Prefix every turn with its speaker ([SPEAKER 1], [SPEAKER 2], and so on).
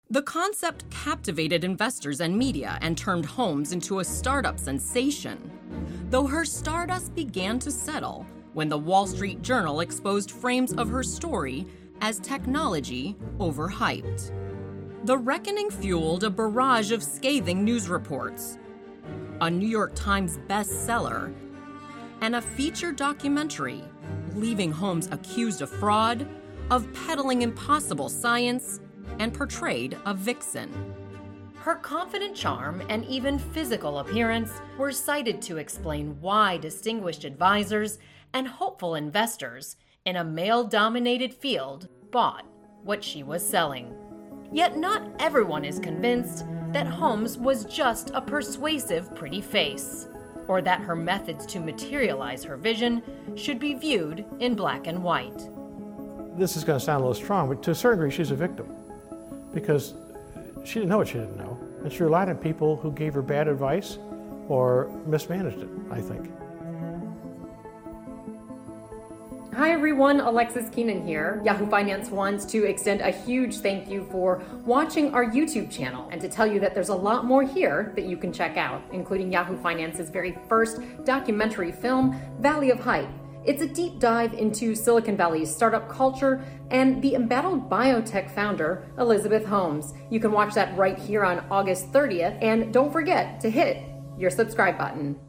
[SPEAKER 1] The concept captivated investors and media and turned Holmes into a startup sensation, though her stardust began to settle when the Wall Street Journal exposed frames of her story as technology overhyped. The reckoning fueled a barrage of scathing news reports, a New York Times bestseller, and a feature documentary, leaving Holmes accused of fraud, of peddling impossible science, and portrayed a vixen. Her confident charm and even physical appearance were cited to explain why distinguished advisors and hopeful investors in a male-dominated field bought what she was selling. Yet not everyone is convinced that Holmes was just a persuasive pretty face, or that her methods to materialize her vision should be viewed in black and white.
[SPEAKER 2] This is going to sound a little strong, but to a certain degree she's a victim, because she didn't know what she didn't know, and she relied on people who gave her bad advice or mismanaged it, I think.
[SPEAKER 3] Hi everyone, Alexis Keenan here. Yahoo Finance wants to extend a huge thank you for watching our YouTube channel and to tell you that there's a lot more here that you can check out, including Yahoo Finance's very first documentary film, Valley of Hype. It's a deep dive into Silicon Valley's startup culture and the embattled biotech founder, Elizabeth Holmes. You can watch that right here on August 30th, and don't forget to hit your subscribe button.